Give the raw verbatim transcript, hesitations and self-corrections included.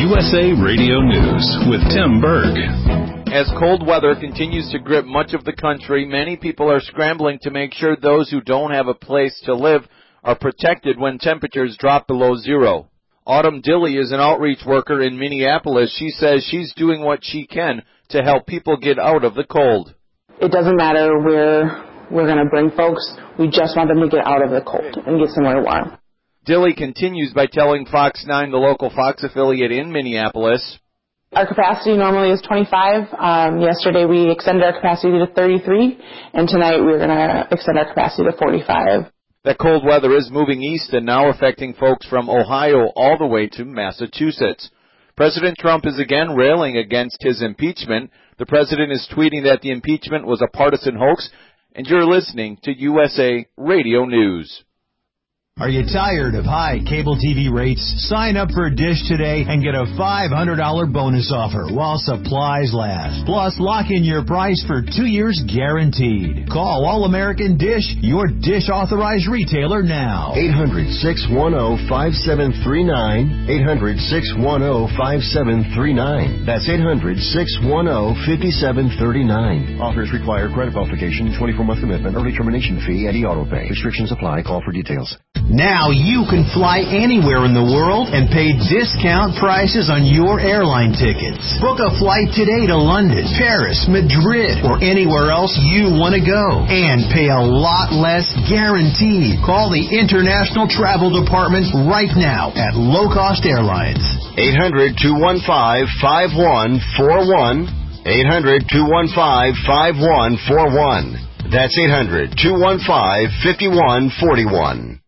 U S A Radio News with Tim Berg. As cold weather continues to grip much of the country, many people are scrambling to make sure those who don't have a place to live are protected when temperatures drop below zero. Autumn Dilley is an outreach worker in Minneapolis. She says she's doing what she can to help people get out of the cold. It doesn't matter where we're going to bring folks. We just want them to get out of the cold and get somewhere warm. Dilley continues by telling Fox nine, the local Fox affiliate in Minneapolis, our capacity normally is twenty-five. Um, yesterday we extended our capacity to thirty-three, and tonight we're going to extend our capacity to forty-five. That cold weather is moving east and now affecting folks from Ohio all the way to Massachusetts. President Trump is again railing against his impeachment. The president is tweeting that the impeachment was a partisan hoax, and you're listening to U S A Radio News. Are you tired of high cable T V rates? Sign up for Dish today and get a five hundred dollars bonus offer while supplies last. Plus, lock in your price for two years guaranteed. Call All-American Dish, your Dish authorized retailer now. eight hundred, six one zero, five seven three nine. eight hundred, six one zero, five seven three nine. That's eight hundred, six one zero, five seven three nine. Offers require credit qualification, twenty-four month commitment, early termination fee, and e-auto pay. Restrictions apply. Call for details. Now you can fly anywhere in the world and pay discount prices on your airline tickets. Book a flight today to London, Paris, Madrid, or anywhere else you want to go. And pay a lot less guaranteed. Call the International Travel Department right now at Low Cost Airlines. eight hundred, two one five, five one four one. eight hundred, two one five, five one four one. That's eight hundred, two one five, five one four one.